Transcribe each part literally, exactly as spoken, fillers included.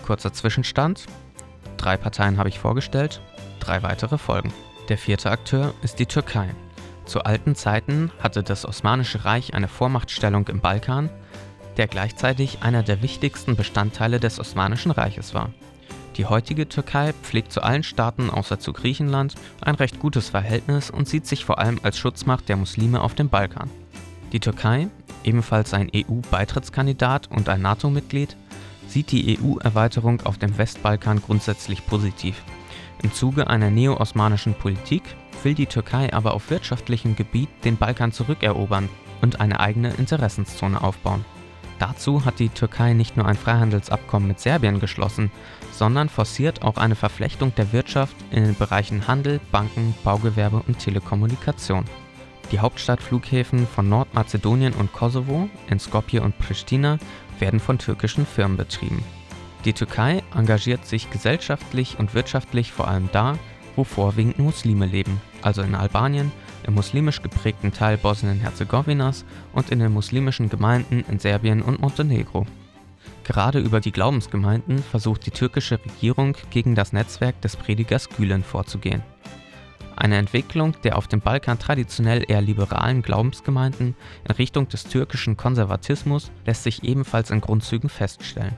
Kurzer Zwischenstand. Drei Parteien habe ich vorgestellt, drei weitere folgen. Der vierte Akteur ist die Türkei. Zu alten Zeiten hatte das Osmanische Reich eine Vormachtstellung im Balkan, der gleichzeitig einer der wichtigsten Bestandteile des Osmanischen Reiches war. Die heutige Türkei pflegt zu allen Staaten außer zu Griechenland ein recht gutes Verhältnis und sieht sich vor allem als Schutzmacht der Muslime auf dem Balkan. Die Türkei, ebenfalls ein E U-Beitrittskandidat und ein NATO-Mitglied, sieht die E U-Erweiterung auf dem Westbalkan grundsätzlich positiv. Im Zuge einer neo-osmanischen Politik will die Türkei aber auf wirtschaftlichem Gebiet den Balkan zurückerobern und eine eigene Interessenszone aufbauen. Dazu hat die Türkei nicht nur ein Freihandelsabkommen mit Serbien geschlossen, sondern forciert auch eine Verflechtung der Wirtschaft in den Bereichen Handel, Banken, Baugewerbe und Telekommunikation. Die Hauptstadtflughäfen von Nordmazedonien und Kosovo in Skopje und Pristina werden von türkischen Firmen betrieben. Die Türkei engagiert sich gesellschaftlich und wirtschaftlich vor allem da, wo vorwiegend Muslime leben, also in Albanien, im muslimisch geprägten Teil Bosnien-Herzegowinas und in den muslimischen Gemeinden in Serbien und Montenegro. Gerade über die Glaubensgemeinden versucht die türkische Regierung gegen das Netzwerk des Predigers Gülen vorzugehen. Eine Entwicklung der auf dem Balkan traditionell eher liberalen Glaubensgemeinden in Richtung des türkischen Konservatismus lässt sich ebenfalls in Grundzügen feststellen.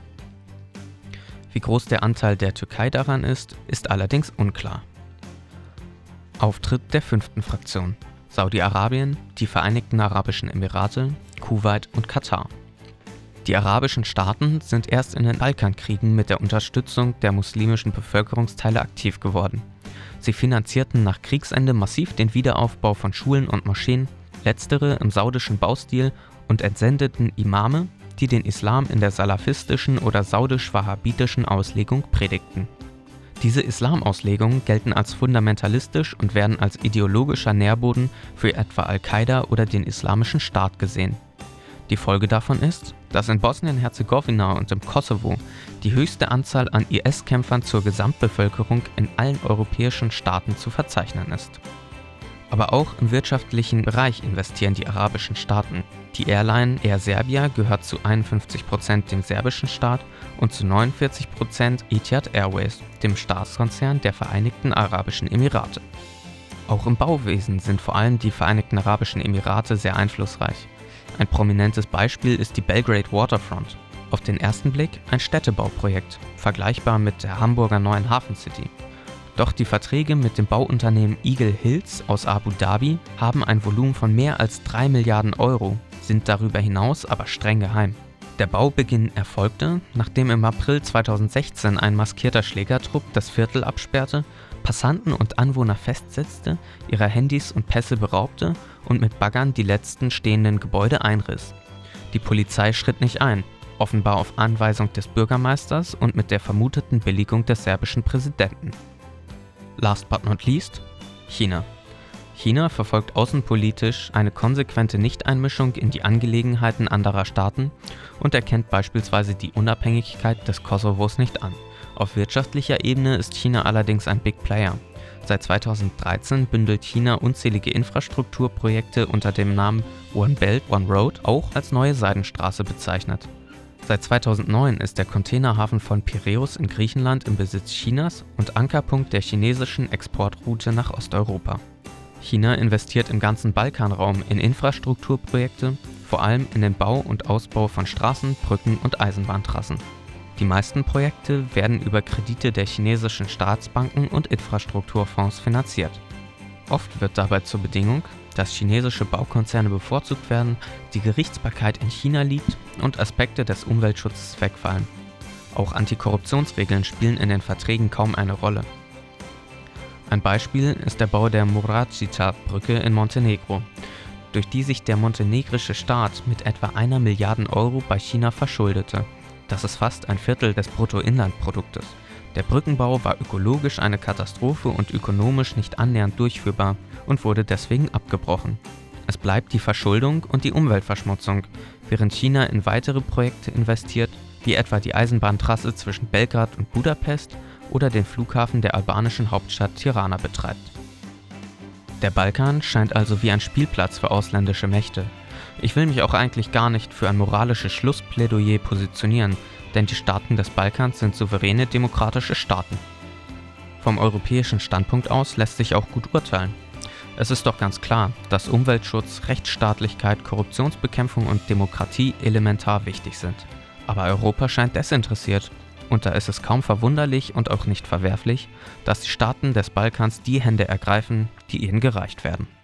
Wie groß der Anteil der Türkei daran ist, ist allerdings unklar. Auftritt der fünften Fraktion: Saudi-Arabien, die Vereinigten Arabischen Emirate, Kuwait und Katar. Die arabischen Staaten sind erst in den Balkankriegen mit der Unterstützung der muslimischen Bevölkerungsteile aktiv geworden. Sie finanzierten nach Kriegsende massiv den Wiederaufbau von Schulen und Moscheen, letztere im saudischen Baustil, und entsendeten Imame, die den Islam in der salafistischen oder saudisch-wahhabitischen Auslegung predigten. Diese Islamauslegungen gelten als fundamentalistisch und werden als ideologischer Nährboden für etwa Al-Qaida oder den Islamischen Staat gesehen. Die Folge davon ist, dass in Bosnien-Herzegowina und im Kosovo die höchste Anzahl an I S-Kämpfern zur Gesamtbevölkerung in allen europäischen Staaten zu verzeichnen ist. Aber auch im wirtschaftlichen Bereich investieren die arabischen Staaten. Die Airline Air Serbia gehört zu einundfünfzig Prozent dem serbischen Staat und zu neunundvierzig Prozent Etihad Airways, dem Staatskonzern der Vereinigten Arabischen Emirate. Auch im Bauwesen sind vor allem die Vereinigten Arabischen Emirate sehr einflussreich. Ein prominentes Beispiel ist die Belgrade Waterfront. Auf den ersten Blick ein Städtebauprojekt, vergleichbar mit der Hamburger neuen Hafen City. Doch die Verträge mit dem Bauunternehmen Eagle Hills aus Abu Dhabi haben ein Volumen von mehr als drei Milliarden Euro, sind darüber hinaus aber streng geheim. Der Baubeginn erfolgte, nachdem im April zweitausendsechzehn ein maskierter Schlägertrupp das Viertel absperrte, Passanten und Anwohner festsetzte, ihrer Handys und Pässe beraubte und mit Baggern die letzten stehenden Gebäude einriss. Die Polizei schritt nicht ein, offenbar auf Anweisung des Bürgermeisters und mit der vermuteten Billigung des serbischen Präsidenten. Last but not least, China. China verfolgt außenpolitisch eine konsequente Nichteinmischung in die Angelegenheiten anderer Staaten und erkennt beispielsweise die Unabhängigkeit des Kosovos nicht an. Auf wirtschaftlicher Ebene ist China allerdings ein Big Player. Seit zweitausenddreizehn bündelt China unzählige Infrastrukturprojekte unter dem Namen One Belt, One Road, auch als neue Seidenstraße bezeichnet. Seit zweitausendneun ist der Containerhafen von Piräus in Griechenland im Besitz Chinas und Ankerpunkt der chinesischen Exportroute nach Osteuropa. China investiert im ganzen Balkanraum in Infrastrukturprojekte, vor allem in den Bau und Ausbau von Straßen, Brücken und Eisenbahntrassen. Die meisten Projekte werden über Kredite der chinesischen Staatsbanken und Infrastrukturfonds finanziert. Oft wird dabei zur Bedingung, dass chinesische Baukonzerne bevorzugt werden, die Gerichtsbarkeit in China liegt und Aspekte des Umweltschutzes wegfallen. Auch Antikorruptionsregeln spielen in den Verträgen kaum eine Rolle. Ein Beispiel ist der Bau der Murăcița-Brücke in Montenegro, durch die sich der montenegrische Staat mit etwa einer Milliarde Euro bei China verschuldete. Das ist fast ein Viertel des Bruttoinlandproduktes. Der Brückenbau war ökologisch eine Katastrophe und ökonomisch nicht annähernd durchführbar und wurde deswegen abgebrochen. Es bleibt die Verschuldung und die Umweltverschmutzung, während China in weitere Projekte investiert, wie etwa die Eisenbahntrasse zwischen Belgrad und Budapest oder den Flughafen der albanischen Hauptstadt Tirana betreibt. Der Balkan scheint also wie ein Spielplatz für ausländische Mächte. Ich will mich auch eigentlich gar nicht für ein moralisches Schlussplädoyer positionieren, denn die Staaten des Balkans sind souveräne demokratische Staaten. Vom europäischen Standpunkt aus lässt sich auch gut urteilen. Es ist doch ganz klar, dass Umweltschutz, Rechtsstaatlichkeit, Korruptionsbekämpfung und Demokratie elementar wichtig sind. Aber Europa scheint desinteressiert. Und da ist es kaum verwunderlich und auch nicht verwerflich, dass die Staaten des Balkans die Hände ergreifen, die ihnen gereicht werden.